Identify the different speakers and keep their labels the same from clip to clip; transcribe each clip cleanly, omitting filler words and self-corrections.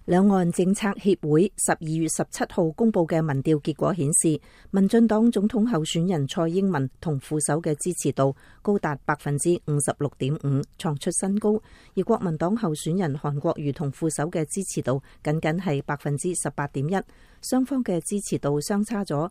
Speaker 1: 兩岸政策協會12月17號公布嘅民調結果顯示，民進黨總統候選人蔡英文同副手嘅支持度高達 56.5%， 創出新高；而國民黨候選人韓國瑜同副手嘅支持度僅僅係 18.1%， 雙方嘅支持度相差咗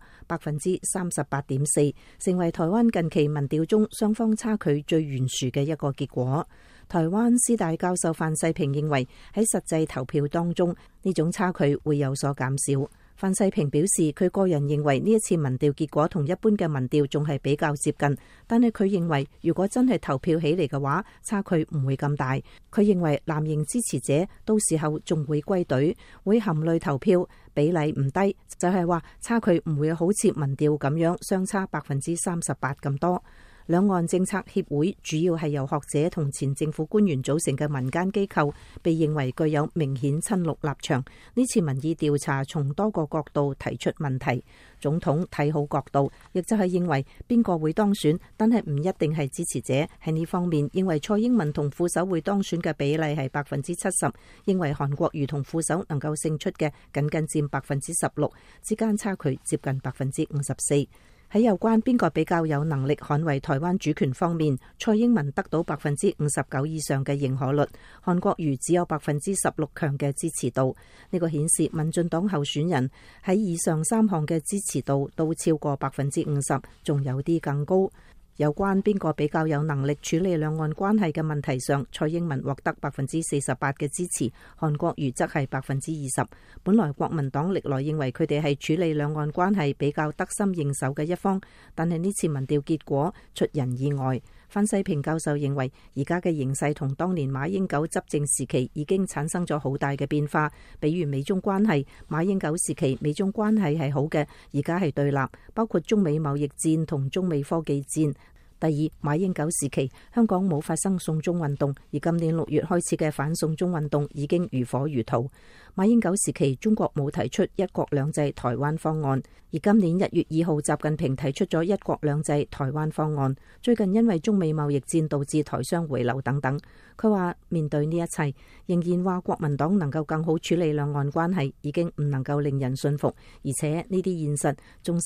Speaker 1: 38.4%， 成為台灣近期民調中雙方差距最懸殊嘅一個結果。台灣師大教授范世平認為喺實際投票當中，呢種差距會有所減少。范世平表示，佢個人認為呢一次民調結果同一般嘅民調仲係比較接近，但係佢認為如果真係投票起嚟嘅話，差距唔會咁大。佢認為藍營支持者到時候仲會歸隊，會含淚投票，比例唔低，就係話差距唔會好似民調咁樣相差 38% 咁多。兩岸政策協會主要係由學者同前政府官員組成嘅民間機構，被認為具有明顯親綠立場。呢次民意調查從多個角度提出問題。總統睇好角度，亦就係認為邊個會當選，但係唔一定係支持者。喺呢方面，認為蔡英文同副手會當選嘅比例係 70%， 認為韓國瑜同副手能夠勝出嘅僅僅佔 16%， 之間差距接近 54%。喺有關邊個比較有能力捍衛台灣主權方面，蔡英文得到 59% 以上嘅認可率，韓國瑜只有 16% 強嘅支持度。呢個顯示民進黨候選人喺以上3項嘅支持度都超過 50%， 仲有啲更高。有關邊個比較有能力處理兩岸關係嘅問題上，蔡英文獲得 48% 嘅支持，韓國瑜則係 20%。本來國民黨歷來認為佢哋係處理兩岸關係比較得心應手嘅一方，但係呢次民調結果出人意外。范世平教授認為，而家嘅形勢同當年馬英九執政時期已經產生咗好大嘅變化。比如美中關係，馬英九時期美中關係係好嘅，而家係對立，包括中美貿易戰同中美科技戰。第二，馬英九時期香港冇發生送中運動，而今年6月開始嘅反送中運動已經如火如荼。馬英九時期中國冇提出一國兩制台灣方案，而今年1月2號習近平提出咗一國兩制台灣方案。最近因為中美貿易戰導致台商回流等等，佢話面對呢一切，仍然話國民黨能夠更好處理兩岸關係已經唔能夠令人信服，而且呢啲現實仲使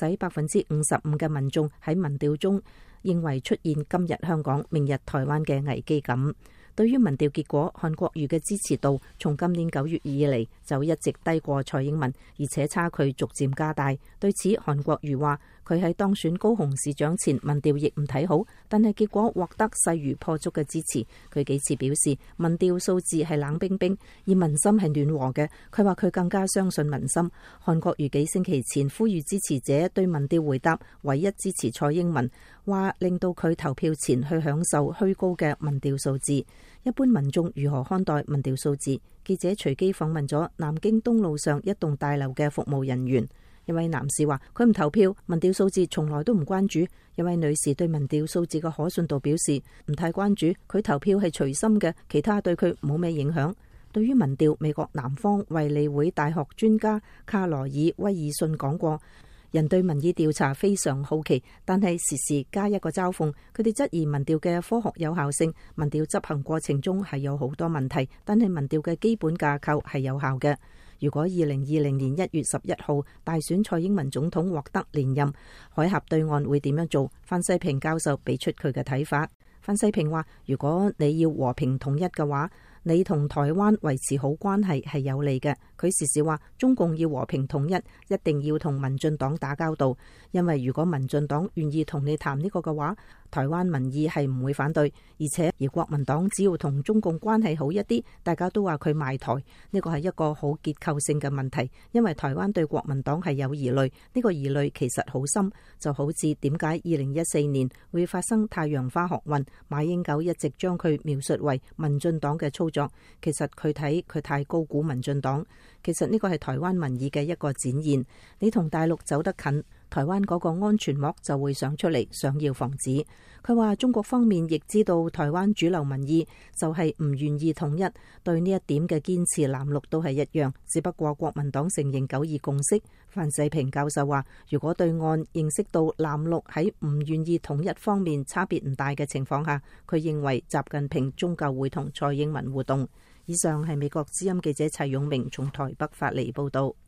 Speaker 1: 55% 嘅民眾喺民調中認為出現今日香港明日台灣嘅危機感。對於民調結果，韓國瑜嘅支持度從今年9月以嚟就一直低過蔡英文，而且差距逐漸加大。對此，韓國瑜話佢喺當選高雄市長前民調亦唔睇好，但係結果獲得勢如破竹嘅支持。佢幾次表示民調數字係冷冰冰，而民心係暖和嘅。佢話佢更加相信民心。韓國瑜幾星期前呼籲支持者對民調回答唯一支持蔡英文，話令到佢投票前去享受虛高嘅民調數字。一般民眾如何看待民調數字？記者隨機訪問咗南京東路上一棟大樓嘅服務人員，一位男士話佢唔投票，民調數字從來都唔關注。一位女士對民調數字嘅可信度表示唔太關注，佢投票係隨心嘅，其他對佢冇咩影響。對於民調，美國南方衛理會大學專家卡羅爾威爾遜講過，人對民意調查非常好奇，但係時時加一個嘲諷。佢哋質疑民調嘅科學有效性，民調執行過程中係有好多問題，但係民調嘅基本架構係有效嘅。如果2020年1月11號大選蔡英文總統獲得連任，海峽對岸會點樣做？范世平教授俾出佢嘅睇法。范世平話，如果你要和平統一嘅話，你同台灣維持好關係係有利嘅。佢時時話中共要和平統一，一定要同民進黨打交道，因為如果民進黨願意同你談呢個嘅話，台灣民意係唔會反對，而國民黨只要同中共關係好一啲，大家都話佢賣台，呢個係一個好結構性嘅問題，因為台灣對國民黨係有疑慮，呢個疑慮其實好深，就好似點解2014年會發生太陽花學運，馬英九一直將佢描述為民進黨嘅操作，其實佢睇佢太高估民進黨，其實呢個係台灣民意嘅一個展現，你同大陸走得近，台灣嗰個安全膜就會想出嚟，想要防止。佢話中國方面亦知道台灣主流民意就係唔願意統一，對呢一點嘅堅持藍綠都係一樣，只不過國民黨承認9·2共識。范世平教授話，如果對岸認識到藍綠喺唔願意統一方面差別唔大嘅情況下，佢認為習近平終究會同蔡英文互動。 以上係美國之音記者齊勇明從台北發嚟報道。